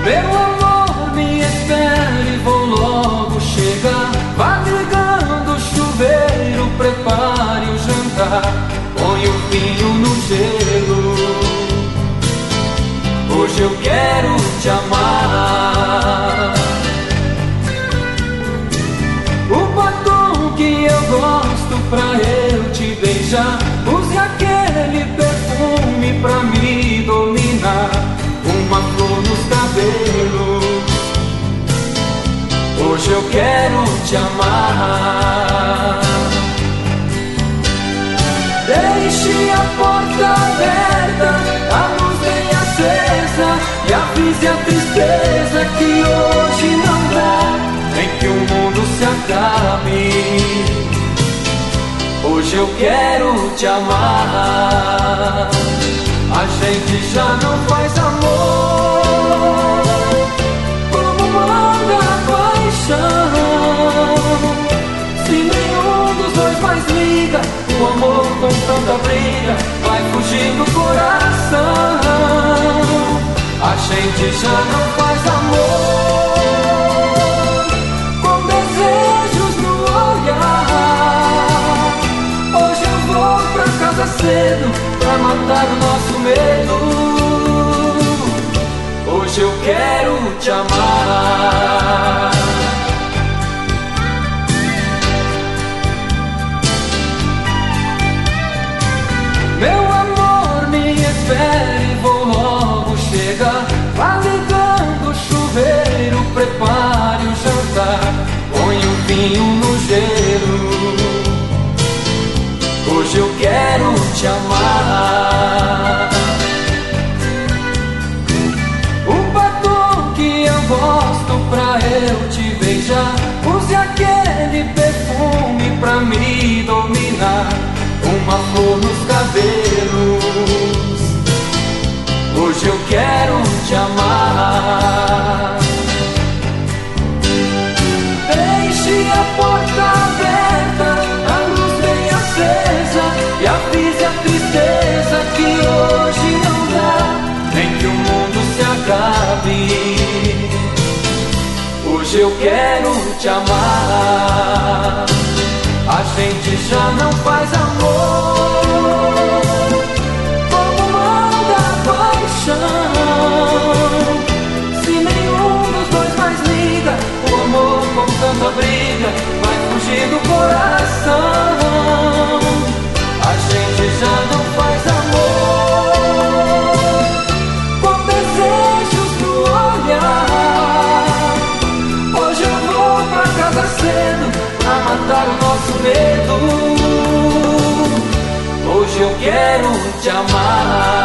Meu amor, me espere, vou logo chegar. Vá ligando o chuveiro, prepare o jantar, põe o vinho no gelo. Hoje eu quero te amar. O batom que eu gosto pra eu te beijar, use aquele perfume pra me dominar, uma flor nos cabelos. Hoje eu quero te amar. Deixe a porta aberta, a luz bem acesa, e avise a tristeza que hoje não dá, nem que o mundo se acabe. Hoje eu quero te amar. A gente já não faz amor como manda a paixão. Se nenhum dos dois mais liga, o amor com tanta briga vai fugir do coração. A gente já não faz amor com desejos no olhar. Hoje eu vou pra casa cedo pra matar o nosso medo. Hoje eu quero te amar. Meu amor, me espere, vou logo chegar. Vá ligando o chuveiro, prepare o jantar, põe o vinho no gelo. Hoje eu quero te amar. O batom que eu gosto pra eu te beijar, use aquele perfume pra me dominar, uma flor nos cabelos. Hoje eu quero te amar. Deixe a porta aberta, a luz bem acesa, e avise a tristeza que hoje não dá, nem que o mundo se acabe. Hoje eu quero te amar. A gente já não faz amor como manda a paixão. Se nenhum dos dois mais liga, o amor com tanta briga vai fugir do coração. A gente já não faz amor com desejos no olhar. Hoje eu vou pra casa cedo pra matar o nosso medo. Hoje eu quero te amar.